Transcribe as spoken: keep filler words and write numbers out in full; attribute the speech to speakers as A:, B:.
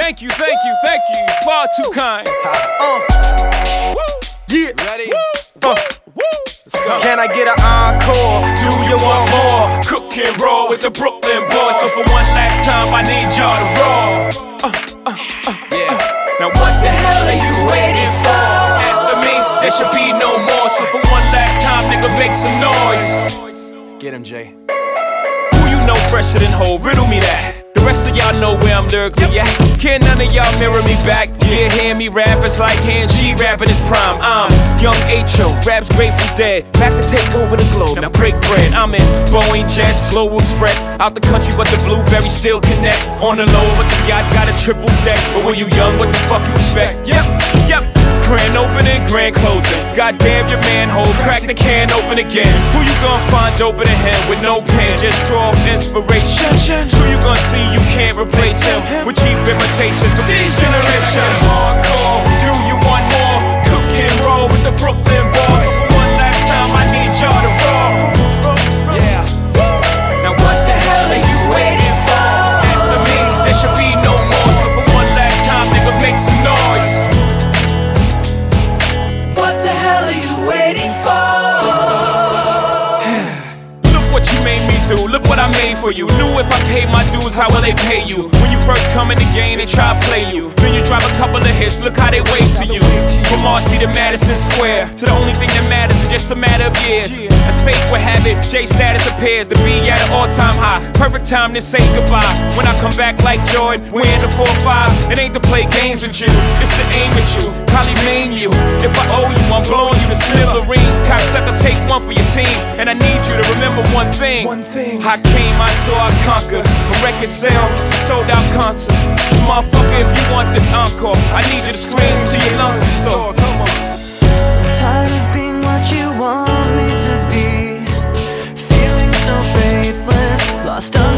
A: Thank you, thank you, thank you. Far too kind. Uh. Woo. Yeah.
B: Ready?
A: Uh.
B: Can I get an encore?
A: Do you want more? Cook and roll with the Brooklyn boys. So for one last time, I need y'all to roll. Uh, uh, uh, yeah. Now what the hell are you waiting for? After me, there should be no more. So for one last time, nigga, make some noise.
B: Get him, Jay.
A: Who you know fresher than Ho? Riddle me that. The rest of y'all know where I'm lyrically at. Can't none of y'all mirror me back. Yeah, hear me rap, it's like hearing G rap in his prime. I'm young H O, rap's Grateful Dead. Back to take over the globe, now break bread. I'm in Boeing Jets, Global Express. Out the country, but the blueberries still connect. On the low, but the yacht got a triple deck. But when you young, what the fuck you expect? Yep, yep. Grand opening, grand closing. Goddamn your manhole, crack the can open again. Who you gonna find open in him with no pen? Just draw inspiration. Who you gonna see you can't replace him with cheap imitations of these generations? Hardcore, do you want more? Cook and roll with the Brooklyn boys. So for one last time, I need y'all to roll. Yeah. Now what the hell are you waiting for? After me, there should be no more. So for one last time, nigga, make some noise. Look what I made for you. Knew if I paid my dues, how will they pay you? When you first come in the game, they try to play you. Then you drop a couple of hits, look how they wave to you. From Marcy to Madison Square, to the only thing that matters is just a matter of years. As fate would have it, J status appears to be at an all-time high. Perfect time to say goodbye. When I come back like Jordan, we're in the four five. It ain't to play games with you, it's to aim at you, probably maim you. If I owe you, I'm blowing you to smithereens. Cocksucker, take one for your team, and I need you to remember one thing. One thing. I came, I saw, I conquered. From record sales, sold out concerts. So motherfucker, if you want this encore, I need you to scream till your lungs are sore. Come on.
C: I'm tired of being what you want me to be. Feeling so faithless, lost.